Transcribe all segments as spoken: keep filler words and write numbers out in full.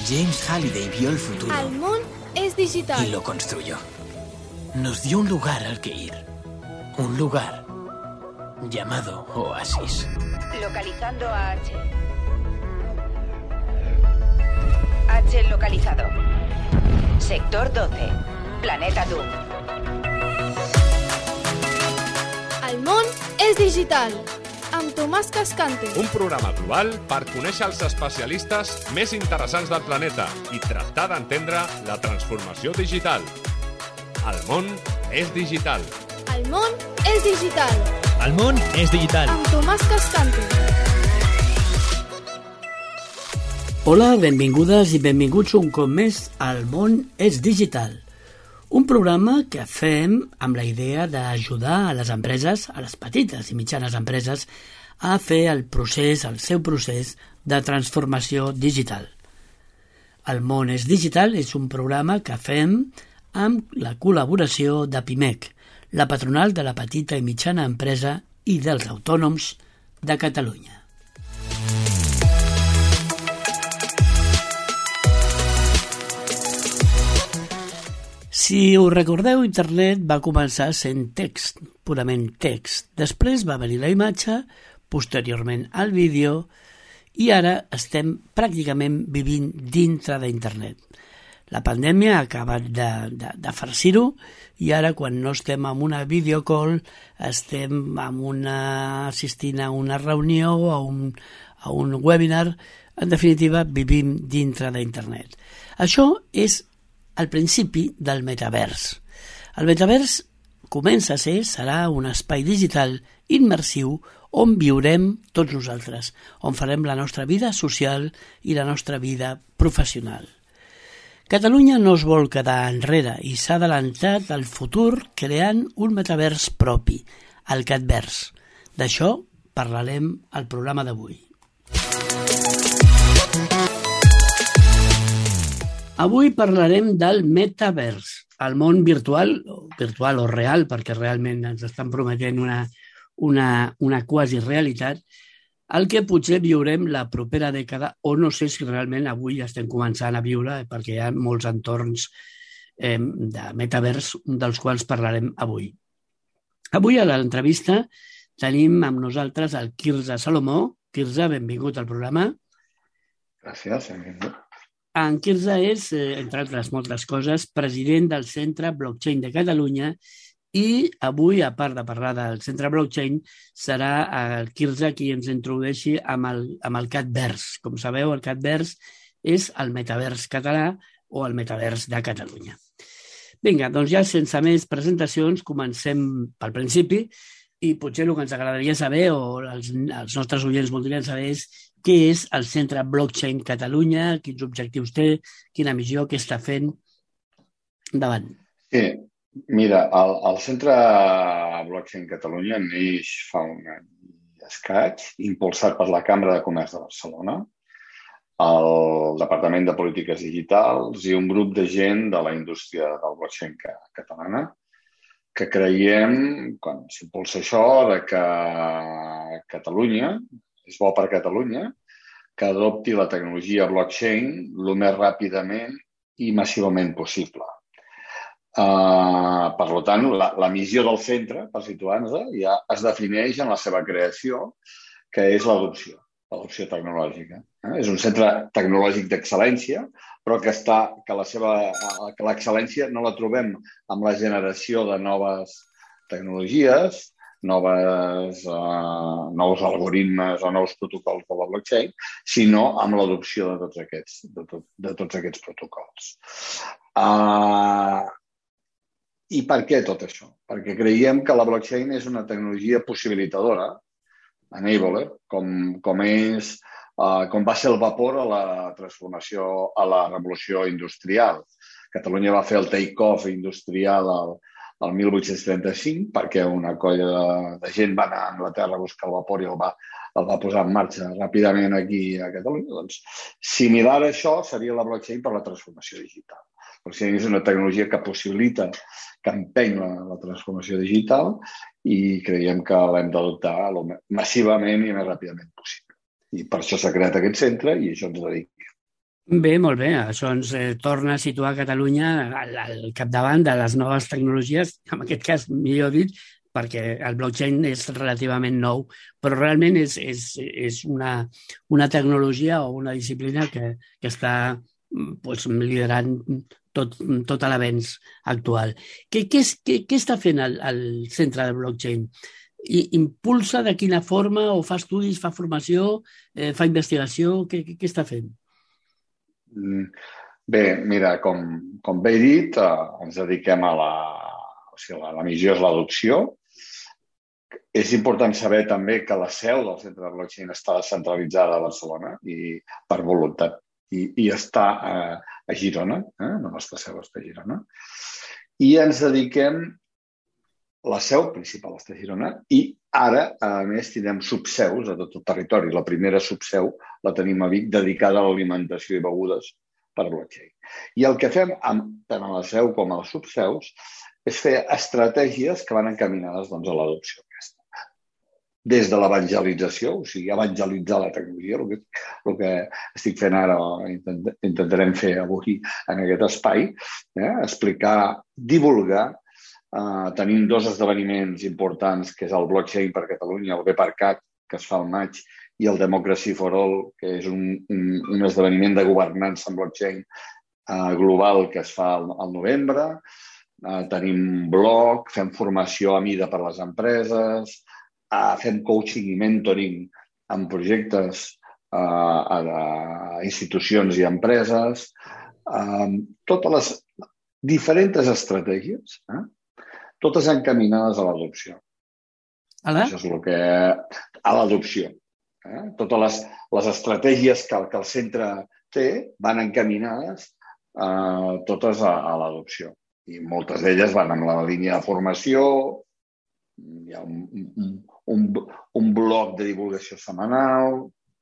James Halliday vio el futuro. El món es digital. Y lo construyó. Nos dio un lugar al que ir. Un lugar llamado Oasis. Localizando a H. H localizado. Sector doce. Planeta Doom. El món és digital. Amb Tomàs Cascante. Un programa global per conèixer els especialistes més interessants del planeta i tractar d'entendre la transformació digital. El món és digital. El món és digital. El món és digital. Amb Tomàs Cascante. Hola, benvingudes i benvinguts un cop més al món és digital. Un programa que fem amb la idea d'ajudar a les empreses, a les petites i mitjanes empreses, a fer el procés, el seu procés de transformació digital. El món és digital és un programa que fem amb la col·laboració de Pimec, la patronal de la petita i mitjana empresa i dels autònoms de Catalunya. Si us recordeu, internet va començar sent text, purament text. Després va venir la imatge, posteriorment el vídeo, i ara estem pràcticament vivint dintre d'internet. La pandèmia ha acabat de, de, de farcir-ho, i ara quan no estem en una videocall, estem en una, assistint a una reunió o a un, a un webinar. En definitiva, vivim dintre d'internet. Això és al principi del metavers. El metavers comença a ser, serà un espai digital immersiu on viurem tots nosaltres, on farem la nostra vida social i la nostra vida professional. Catalunya no es vol quedar enrere i s'ha adelantat al futur creant un metavers propi, el Catverse. D'això parlarem al programa d'avui. Avui parlarem del metavers, el món virtual, virtual o real, perquè realment ens estan prometent una, una, una quasi realitat, el que potser viurem la propera dècada, o no sé si realment avui estem començant a viure, perquè hi ha molts entorns eh, de metavers, dels quals parlarem avui. Avui a l'entrevista tenim amb nosaltres el Quirze Salomó. Quirze, benvingut al programa. Gràcies, benvingut. En Quirze és, entre altres moltes coses, president del Centre Blockchain de Catalunya i avui, a part de parlar del Centre Blockchain, serà el Quirze qui ens introdueixi amb el, amb el Catverse. Com sabeu, el Catverse és el metavers català o el metavers de Catalunya. Vinga, doncs ja sense més presentacions, comencem pel principi i potser el que ens agradaria saber o els, els nostres oients voldrien saber és què és el Centre Blockchain Catalunya, quins objectius té, quina missió, què està fent. Endavant. Sí, mira, el, el Centre Blockchain Catalunya neix fa un any i escaig, impulsat per la Cambra de Comerç de Barcelona, el Departament de Polítiques Digitals i un grup de gent de la indústria del blockchain catalana, que creiem, quan s'impulsa això, de que Catalunya és bo per Catalunya, que adopti la tecnologia blockchain el més ràpidament i massivament possible. Uh, per tant, la, la missió del centre, per situar-nos, ja es defineix en la seva creació, que és l'adopció, l'adopció tecnològica. Eh? És un centre tecnològic d'excel·lència, però que, està, que la seva, que l'excel·lència no la trobem amb la generació de noves tecnologies, noves, uh, nous algoritmes o nous protocols de la blockchain, sinó amb l'adopció de tots aquests, de tot, de tots aquests protocols. Uh, I per què tot això? Perquè creiem que la blockchain és una tecnologia possibilitadora, enabler, com, com, és, uh, com va ser el vapor a la transformació, a la revolució industrial. Catalunya va fer el take-off industrial al el mil vuit-cents trenta-cinc, perquè una colla de, de gent va anar a Anglaterra a buscar el vapor i el va, el va posar en marxa ràpidament aquí a Catalunya. Doncs, similar a això seria la blockchain per la transformació digital. La blockchain és una tecnologia que possibilita, que empeny la, la transformació digital i creiem que l'hem d'adoptar massivament i més ràpidament possible. I per això s'ha creat aquest centre i això ens dedica. Bé, molt bé. Això ens eh, torna a situar Catalunya al, al capdavant de les noves tecnologies, en aquest cas, millor dit, perquè el blockchain és relativament nou, però realment és, és, és una, una tecnologia o una disciplina que, que està pues, liderant tot, tot l'avenç actual. Què, què, és, què, què està fent el, el centre del blockchain? I, impulsa de quina forma o fa estudis, fa formació, eh, fa investigació? Què, què, què està fent? Bé, mira, com, com bé he dit, eh, ens dediquem a la... O sigui, la, la missió és l'adopció. És important saber també que la seu del centre de blockchain està descentralitzada a Barcelona i per voluntat. I, i està a, a Girona, eh? La nostra seu està a Girona. I ens dediquem... La seu principal està a Girona i ara, a més, tindrem subseus a tot el territori. La primera subseu la tenim a Vic, dedicada a l'alimentació i begudes per blockchain. I el que fem, amb, tant a la seu com a les subseus, és fer estratègies que van encaminades doncs, a l'adopció aquesta. Des de l'evangelització, o sigui, evangelitzar la tecnologia, el que, el que estic fent ara, o intentarem fer avui en aquest espai, eh? Explicar, divulgar. Uh, tenim dos esdeveniments importants, que és el Blockchain per Catalunya, el BParCat, que es fa al maig, i el Democracy for All, que és un, un, un esdeveniment de governança en blockchain uh, global que es fa al, al novembre. Uh, tenim un blog, fem formació a mida per a les empreses, uh, fem coaching i mentoring en projectes uh, a, a institucions i empreses. Uh, totes les diferents estratègies, eh? Totes encaminades a l'adopció. A la? Això és el que... A l'adopció. Eh? Totes les, les estratègies que, que el centre té van encaminades eh, totes a, a l'adopció. I moltes d'elles van amb la línia de formació, hi ha un, un, un, un bloc de divulgació setmanal.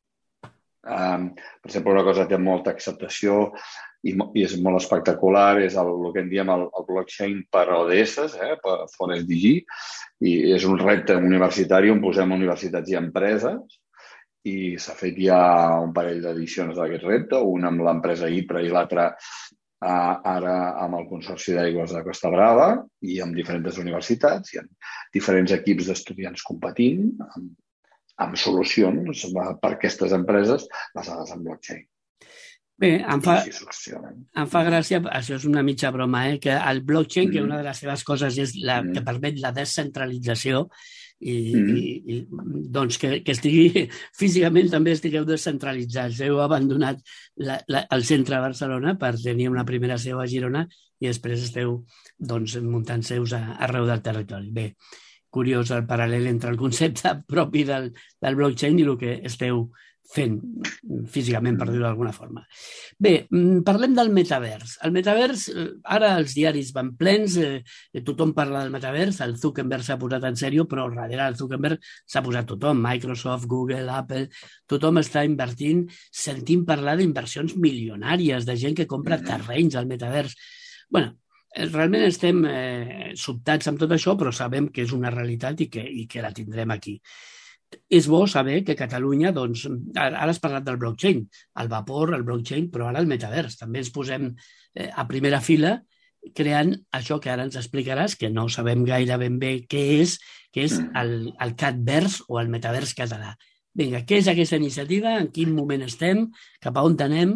Um, per exemple, una cosa que té molta acceptació i, i és molt espectacular és el, el que en diem el, el blockchain per O D S, eh, per For S D G, i és un repte universitari on posem universitats i empreses i s'ha fet ja un parell d'edicions d'aquest repte, una amb l'empresa IPRA i l'altra uh, ara amb el Consorci d'Aigües de Costa Brava i amb diferents universitats i amb diferents equips d'estudiants competint amb amb solucions per a aquestes empreses basades en blockchain. Bé, em fa, em fa gràcia, això és una mitja broma, eh, que el blockchain, mm. que una de les seves coses és la mm. que permet la descentralització i, mm. i, i doncs que, que estigui, físicament també estigueu descentralitzats. Heu abandonat la, la, el centre de Barcelona per tenir una primera seu a Girona i després esteu doncs, muntant seus a, arreu del territori. Bé, curiós el paral·lel entre el concepte propi del, del blockchain i el que esteu fent físicament, per dir-ho d'alguna forma. Bé, parlem del metavers. El metavers, ara els diaris van plens, eh, tothom parla del metavers, el Zuckerberg s'ha posat en sèrio, però darrere del Zuckerberg s'ha posat tothom, Microsoft, Google, Apple, tothom està invertint, sentim parlar d'inversions milionàries, de gent que compra terrenys al metavers. Bueno, realment estem eh, sobtats amb tot això, però sabem que és una realitat i que, i que la tindrem aquí. És bo saber que Catalunya, doncs, ara has parlat del blockchain, el vapor, el blockchain, però ara el metavers. També ens posem eh, a primera fila creant això que ara ens explicaràs, que no sabem gaire ben bé què és, que és el, el Catvers o el metavers català. Vinga, què és aquesta iniciativa? En quin moment estem? Cap a on anem?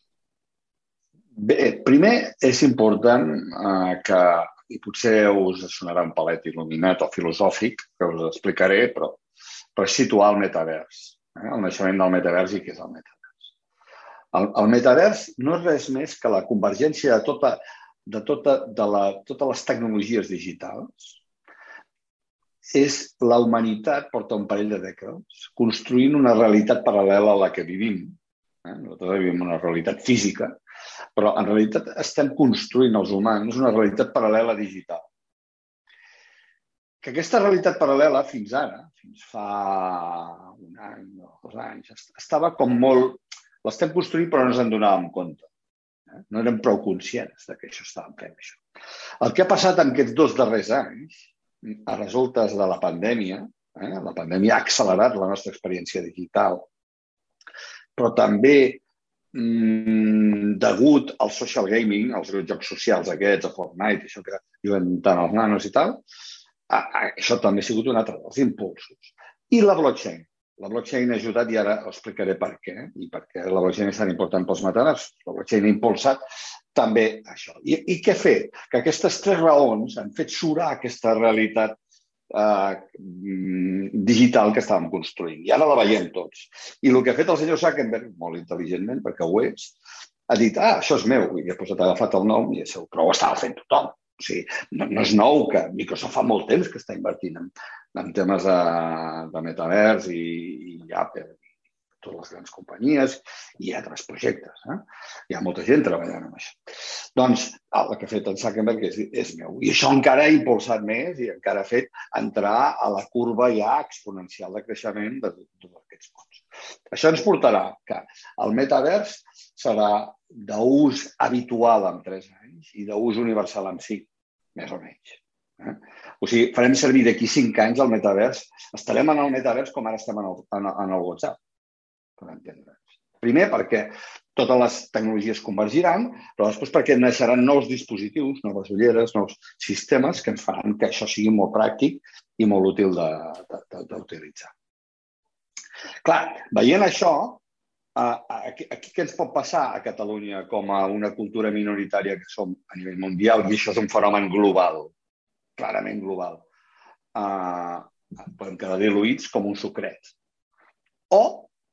Bé, primer és important eh, que, i potser us sonarà un palet il·luminat o filosòfic, que us explicaré, però, però és situar el metavers, eh, el naixement del metavers i què és el metavers. El, el metavers no és res més que la convergència de, tota, de, tota, de la, totes les tecnologies digitals. És la humanitat, porta un parell de dècades, construint una realitat paral·lela a la que vivim. Eh? Nosaltres vivim una realitat física, però en realitat estem construint els humans una realitat paral·lela digital. Que aquesta realitat paral·lela fins ara, fins fa un any o dos anys, estava com molt... L'estem construint però no ens en donàvem compte. Eh? No érem prou conscients de que això estàvem fent. Això. El que ha passat en aquests dos darrers anys, a resultes de la pandèmia, eh? La pandèmia ha accelerat la nostra experiència digital, però també mm, degut al social gaming, als jocs socials aquests, a Fortnite, això que diuen tant els nanos i tal, a, a, això també ha sigut un altre dels impulsos. I la blockchain. La blockchain ha ajudat, i ara explicaré per què, i per què la blockchain és tan important pels metaversos. La blockchain ha impulsat també això. I, i què ha fet? Que aquestes tres raons han fet surar aquesta realitat eh, digital que estàvem construint. I ara la veiem tots. I el que ha fet el senyor Zuckerberg, molt intel·ligentment, perquè ho és, ha dit, ah, això és meu, i després ha agafat el nom, i això, però ho estava fent tothom. O sigui, no, no és nou que Microsoft fa molt temps que està invertint en, en temes de, de metavers i, i Apple, i totes les grans companyies i altres projectes. Eh? Hi ha molta gent treballant en això. Doncs el que ha fet el Zuckerberg és, és meu. I això encara ha impulsat més i encara ha fet entrar a la curva ja exponencial de creixement de tots aquests mons. Això ens portarà que el metavers serà d'ús habitual en tres anys i d'ús universal en cinc, més o menys. Eh? O sigui, farem servir d'aquí cinc anys el metavers. Estarem en el metavers com ara estem en el, en, en el WhatsApp, per entendre'ns. Primer, perquè totes les tecnologies convergiran, però després perquè naixeran nous dispositius, noves ulleres, nous sistemes que ens faran que això sigui molt pràctic i molt útil d'utilitzar. Clar, veient això, aquí, aquí què ens pot passar a Catalunya com a una cultura minoritària que som a nivell mundial, i això és un fenomen global, clarament global. Uh, podem quedar diluïts com un sucret. O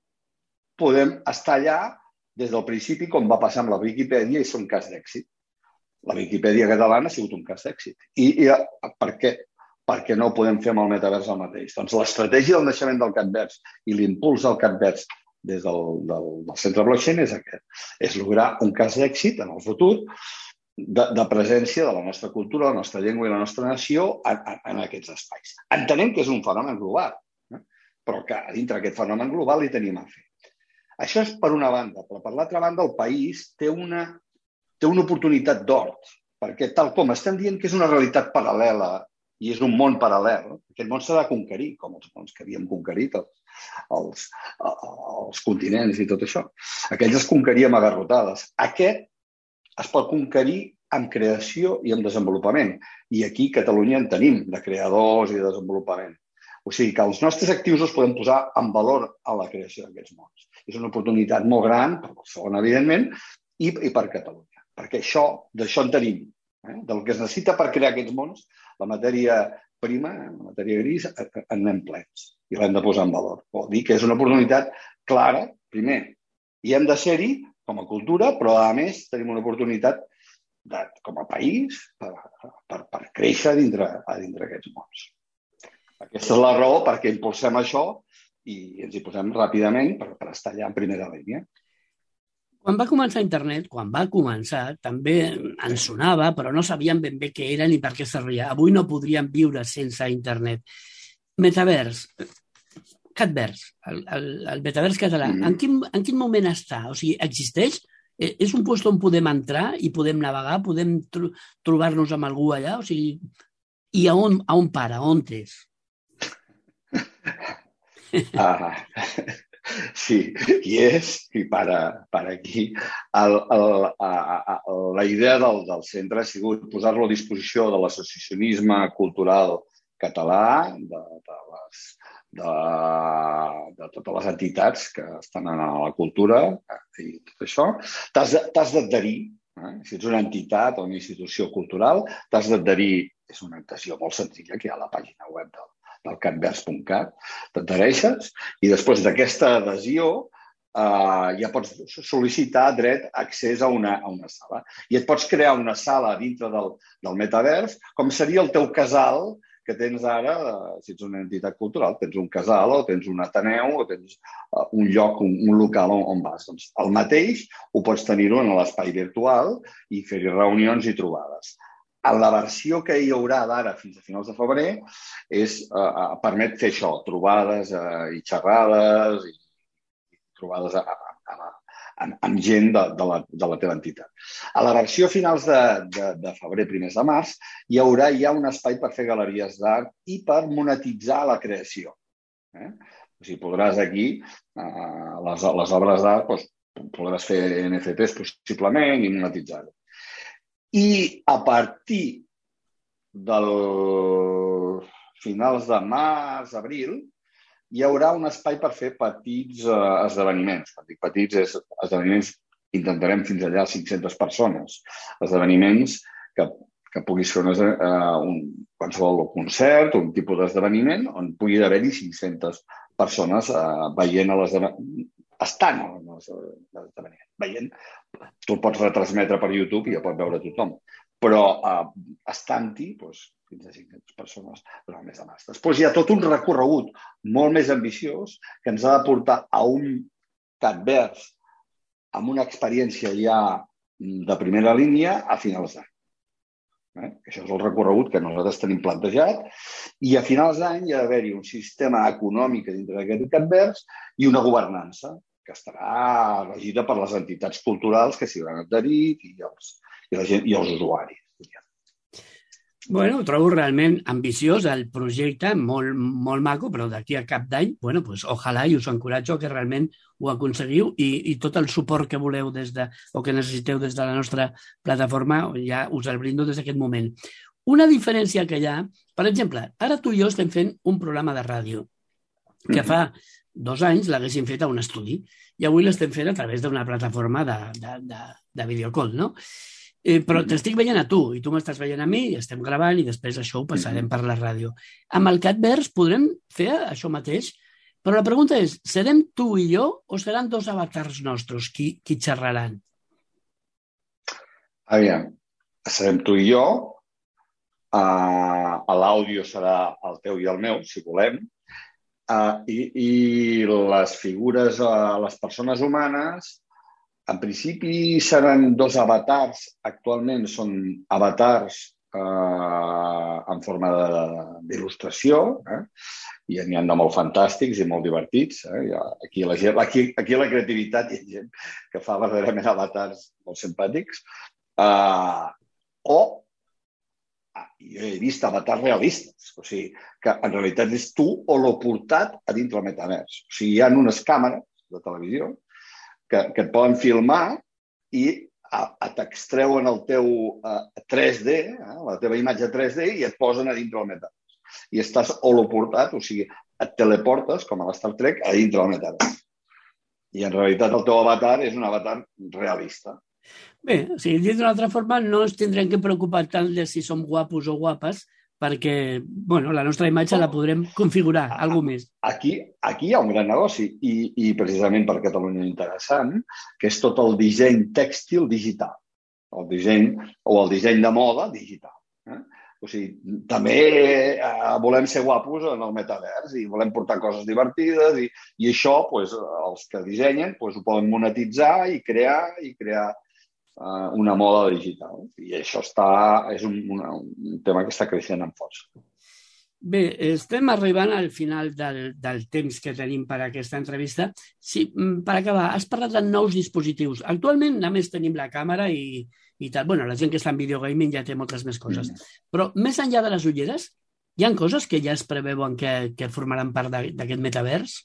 podem estar allà des del principi, com va passar amb la Viquipèdia, i ser un cas d'èxit. La Viquipèdia catalana ha sigut un cas d'èxit. I, i per què? Perquè no ho podem fer amb el metavers el mateix. Doncs l'estratègia del naixement del Catverse i l'impuls del Catverse des del, del, del centre blockchain és aquest. És lograr un cas d'èxit en el futur de, de presència de la nostra cultura, la nostra llengua i la nostra nació en, en, en aquests espais. Entenem que és un fenomen global, eh? Però que a dintre d'aquest fenomen global hi tenim a fer. Això és per una banda, però per l'altra banda el país té una, té una oportunitat d'or, perquè tal com estem dient que és una realitat paral·lela i és un món paral·lel, aquest món s'ha de conquerir, com els mons que havíem conquerit, els, els, els continents i tot això. Aquells es conqueríem a garrotades. Aquest es pot conquerir amb creació i amb desenvolupament. I aquí a Catalunya en tenim, de creadors i de desenvolupament. O sigui que els nostres actius els podem posar en valor a la creació d'aquests mons. És una oportunitat molt gran, per Barcelona, evidentment, i, i per Catalunya. Perquè això, d'això en tenim. Eh? Del que es necessita per crear aquests mons, la matèria prima, la matèria gris, en anem plens. I l'hem de posar en valor. Vol dir que és una oportunitat clara, primer, i hem de ser-hi com a cultura, però a més tenim una oportunitat de, com a país per, per, per créixer a dintre, a dintre aquests mons. Aquesta és la raó perquè impulsem això i ens hi posem ràpidament per, per estar allà en primera línia. Quan va començar internet, quan va començar, també ens sonava, però no sabíem ben bé què era ni per què servia. Avui no podríem viure sense internet. Metavers, Catverse, el, el, el metavers català, mm. en, quin, en quin moment està? O sigui, existeix? És un lloc on podem entrar i podem navegar, podem tro trobar-nos amb algú allà? O sigui, i a on, a on para? On és? Ah, sí, i és, i para, para aquí. El, el, a, a, la idea del, del centre ha sigut posar-lo a disposició de l'associacionisme cultural català, de, de, les, de, de totes les entitats que estan a la cultura i tot això. T'has d'adherir, eh? Si ets una entitat o una institució cultural, t'has d'adherir, és una adhesió molt senzilla que hi ha a la pàgina web del del catverse punt cat, t'adhereixes i després d'aquesta adhesió eh, ja pots sol·licitar dret accés a una, a una sala. I et pots crear una sala dintre del, del metavers, com seria el teu casal que tens ara, eh, si ets una entitat cultural, tens un casal o tens un ateneu o tens eh, un lloc, un, un local on, on vas. Doncs el mateix ho pots tenir-ho en l'espai virtual i fer-hi reunions i trobades. La versió que hi haurà d'ara fins a finals de febrer és, eh, permet fer això, trobades eh, i xerrades i, i trobades a, a, a, amb, amb gent de, de, la, de la teva entitat. A la versió finals de, de, de febrer, primers de març, hi haurà ja un espai per fer galeries d'art i per monetitzar la creació. Eh? O sigui, podràs aquí, eh, les, les obres d'art, doncs, podràs fer N F Ts possiblement i monetitzar-ho. I a partir del finals de març, abril, hi haurà un espai per fer petits eh, esdeveniments. Quan dic petits, és esdeveniments, intentarem fins allà cinc-centes persones. Esdeveniments que, que puguis fer unes, eh, un, qualsevol concert, un tipus d'esdeveniment on pugui haver-hi cinc-centes persones eh, veient a l'esdeveniment, estant a l'esdeveniment, veient. Tu el pots retransmetre per YouTube i ja pot veure tothom. Però eh, estant-hi, doncs, fins a cinc-centes persones durant el mes de març. Després hi ha tot un recorregut molt més ambiciós que ens ha de portar a un Catverse amb una experiència ja de primera línia a finals d'any. Eh? Això és el recorregut que nosaltres tenim plantejat i a finals d'any hi ha d'haver-hi un sistema econòmic dintre d'aquest Catverse i una governança que estarà regida per les entitats culturals que s'hi hauran adherit i els, i, la gent, i els usuaris. Bueno, ho trobo realment ambiciós el projecte, molt, molt maco, però d'aquí a cap d'any, bueno, pues, ojalà i us encoratjo que realment ho aconseguiu i, i tot el suport que voleu des de, o que necessiteu des de la nostra plataforma ja us el brindo des d'aquest moment. Una diferència que hi ha, per exemple, ara tu i jo estem fent un programa de ràdio que fa dos anys l'haguéssim fet a un estudi i avui l'estem fent a través d'una plataforma de, de, de, de videocall, no? Eh, però t'estic veient a tu i tu m'estàs veient a mi i estem gravant i després això ho passarem per la ràdio. Amb el Catverse podrem fer això mateix, però la pregunta és, serem tu i jo o seran dos avatars nostres qui, qui xerraran? Aviam, serem tu i jo, uh, l'àudio serà el teu i el meu, si volem, uh, i, i les figures, uh, les persones humanes, en principi seran dos avatars, actualment són avatars eh, en forma d'il·lustració, eh? i n'hi ha de molt fantàstics i molt divertits. Eh? Aquí, la gent, aquí, aquí la creativitat hi ha gent que fa verdaderament avatars molt simpàtics. Eh, o jo he vist avatars realistes, o sigui, que en realitat és tu o l'ho portat a dintre el metavers. O sigui, hi ha unes càmeres de televisió que, que et poden filmar i t'extreuen el teu uh, tres D, eh, la teva imatge tres D, i et posen a dintre el metavers. I estàs holoportat, o sigui, et teleportes, com a l'Star Trek, a dintre el metavers. I en realitat el teu avatar és un avatar realista. Bé, o sigui, dit d'una altra forma, no ens tindrem que preocupar tant de si som guapos o guapes, perquè bueno, la nostra imatge la podrem configurar, alguna més. Aquí, aquí hi ha un gran negoci i, i precisament per Catalunya interessant, que és tot el disseny tèxtil digital, el disseny o el disseny de moda digital. Eh? O sigui, també eh, volem ser guapos en el metavers i volem portar coses divertides i, i això pues, els que dissenyen pues, ho poden monetitzar i crear i crear una moda digital. I això està, és un, una, un tema que està creixent amb força. Bé, estem arribant al final del, del temps que tenim per a aquesta entrevista. Sí, per acabar, has parlat de nous dispositius. Actualment només tenim la càmera i, i tal. Bueno, la gent que està en videogaming ja té moltes més coses. Mm. Però més enllà de les ulleres, hi ha coses que ja es preveuen que, que formaran part d'aquest metavers?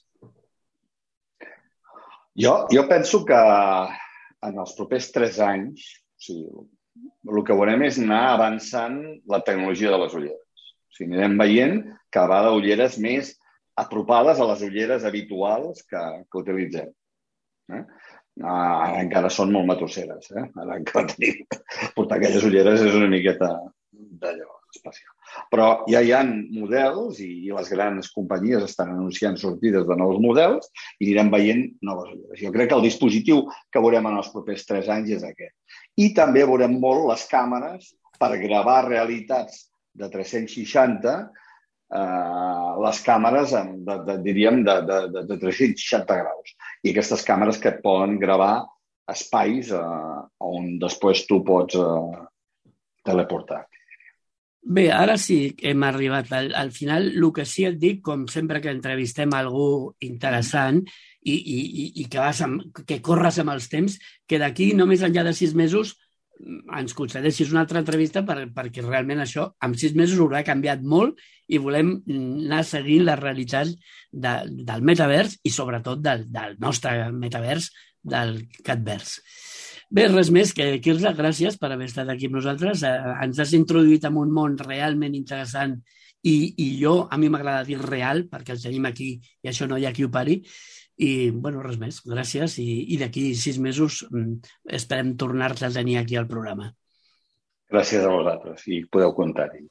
Jo, jo penso que en els propers tres anys, o sigui, el que veurem és anar avançant la tecnologia de les ulleres. O sigui, anirem veient cada vegada ulleres més apropades a les ulleres habituals que, que utilitzem. Eh? Ara encara són molt matusseres. Eh? Ara encara tenim... Portar aquelles ulleres és una miqueta d'allò especial. Però ja hi ha models i les grans companyies estan anunciant sortides de nous models i anirem veient noves ulleres. Jo crec que el dispositiu que veurem en els propers tres anys és aquest. I també veurem molt les càmeres per gravar realitats de tres-cents seixanta, eh, les càmeres de, de, diríem de, de, de tres-cents seixanta graus. I aquestes càmeres que et poden gravar espais eh, on després tu pots eh, teleportar. Bé, ara sí que hem arribat al, al final. El que sí et dic, com sempre que entrevistem algú interessant i, i, i que, vas amb, que corres amb els temps, que d'aquí només enllà de sis mesos ens concedeixis una altra entrevista per, perquè realment això en sis mesos haurà canviat molt i volem anar seguint la realitat de, del metavers i sobretot del, del nostre metavers, del Catverse. Bé, res més que dir-te gràcies per haver estat aquí amb nosaltres. Eh, ens has introduït en un món realment interessant i, i jo, a mi m'agrada dir real, perquè el tenim aquí i això no hi ha qui ho pari. I, bueno, res més. Gràcies i, i d'aquí sis mesos mm, esperem tornar-te a tenir aquí al programa. Gràcies a vosaltres i podeu comptar-hi.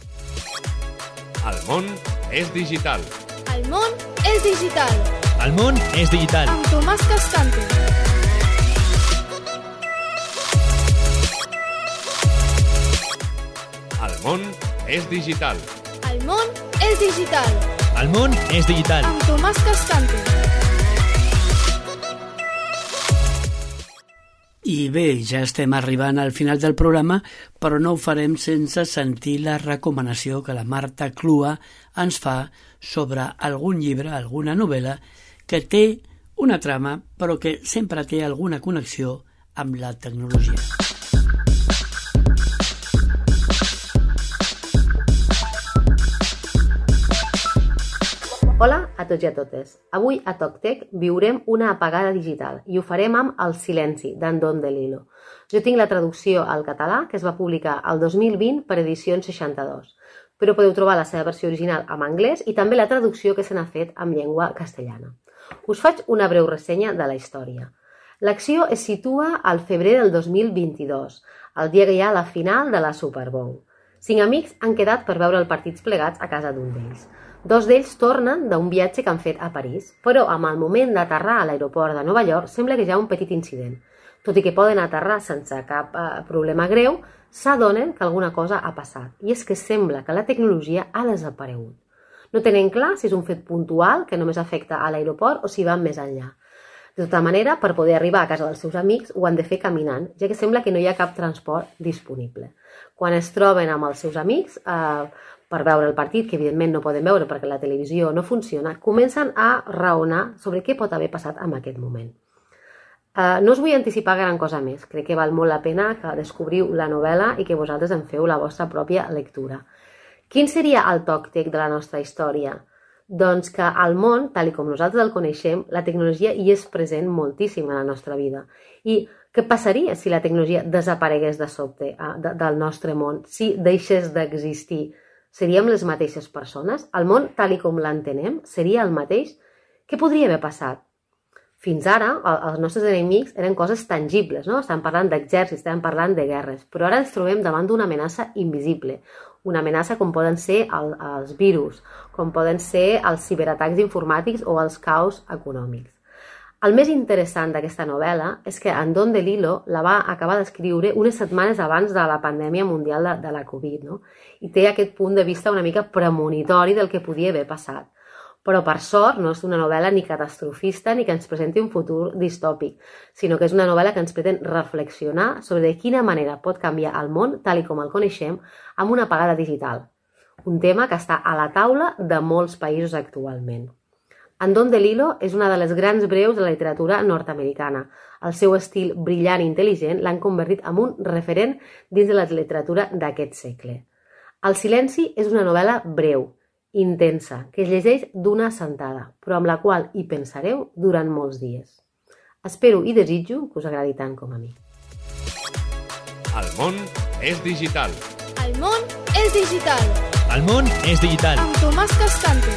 El món és digital. El món és digital. El món és digital. Amb Tomàs Cascante. El món és digital. El món és digital. El món és digital. Amb Tomàs Cascante. I bé, ja estem arribant al final del programa, però no ho farem sense sentir la recomanació que la Marta Clua ens fa sobre algun llibre, alguna novel·la, que té una trama, però que sempre té alguna connexió amb la tecnologia. Hola a tots i a totes. Avui a TocTec viurem una apagada digital i ho farem amb El silenci, d'en Don DeLillo. Jo tinc la traducció al català, que es va publicar el dos mil vint per Edicions seixanta-dos, però podeu trobar la seva versió original en anglès i també la traducció que se n'ha fet en llengua castellana. Us faig una breu ressenya de la història. L'acció es situa al febrer del dos mil vint-i-dos, el dia que hi ha la final de la Super Bowl. Cinc amics han quedat per veure els partits plegats a casa d'un d'ells. Dos d'ells tornen d'un viatge que han fet a París, però amb el moment d'aterrar a l'aeroport de Nova York sembla que hi ha un petit incident. Tot i que poden aterrar sense cap eh, problema greu, s'adonen que alguna cosa ha passat, i és que sembla que la tecnologia ha desaparegut. No tenen clar si és un fet puntual que només afecta a l'aeroport o si va més enllà. De tota manera, per poder arribar a casa dels seus amics ho han de fer caminant, ja que sembla que no hi ha cap transport disponible. Quan es troben amb els seus amics, eh, per veure el partit, que evidentment no poden veure perquè la televisió no funciona, comencen a raonar sobre què pot haver passat en aquest moment. Uh, no us vull anticipar gran cosa més, crec que val molt la pena que descobriu la novel·la i que vosaltres en feu la vostra pròpia lectura. Quin seria el TocTec de la nostra història? Doncs que al món, tal com nosaltres el coneixem, la tecnologia hi és present moltíssim en la nostra vida. I què passaria si la tecnologia desaparegués de sobte uh, de, del nostre món, si deixés d'existir? Seríem les mateixes persones? El món, tal com l'entenem, seria el mateix? Què podria haver passat? Fins ara, els nostres enemics eren coses tangibles, no? Estàvem parlant d'exèrcits, estàvem parlant de guerres, però ara ens trobem davant d'una amenaça invisible, una amenaça com poden ser el, els virus, com poden ser els ciberatacs informàtics o els caos econòmics. El més interessant d'aquesta novel·la és que en Don DeLillo la va acabar d'escriure unes setmanes abans de la pandèmia mundial de, de la Covid, no? I té aquest punt de vista una mica premonitori del que podia haver passat. Però, per sort, no és una novel·la ni catastrofista ni que ens presenti un futur distòpic, sinó que és una novel·la que ens pretén reflexionar sobre de quina manera pot canviar el món, tal com el coneixem, amb una apagada digital. Un tema que està a la taula de molts països actualment. En Don DeLillo és una de les grans breus de la literatura nord-americana. El seu estil brillant i intel·ligent l'han convertit en un referent dins de la literatura d'aquest segle. El silenci és una novel·la breu, intensa, que es llegeix d'una sentada, però amb la qual hi pensareu durant molts dies. Espero i desitjo que us agradi tant com a mi. El món és digital. El món és digital. El món és digital. Amb Tomàs Cascante.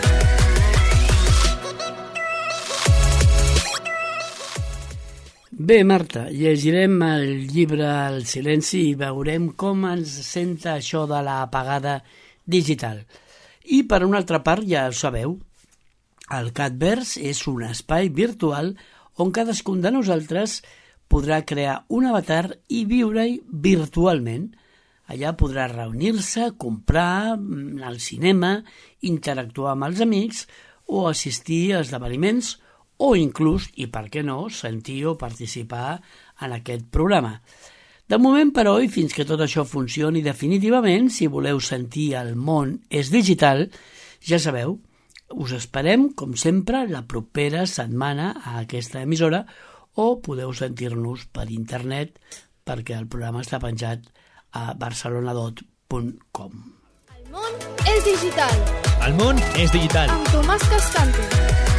Bé, Marta, llegirem el llibre El silenci i veurem com ens senta això de l'apagada digital. I per una altra part, ja ho sabeu, el Catverse és un espai virtual on cadascun de nosaltres podrà crear un avatar i viure-hi virtualment. Allà podrà reunir-se, comprar, anar al cinema, interactuar amb els amics o assistir a esdeveniments o inclús, i per què no, sentir o participar en aquest programa. De moment, però, i fins que tot això funcioni definitivament, si voleu sentir El món és digital, ja sabeu, us esperem, com sempre, la propera setmana a aquesta emissora o podeu sentir-nos per internet perquè el programa està penjat a barcelonadot punt com. El món és digital. El món és digital. Amb Tomàs Cascante.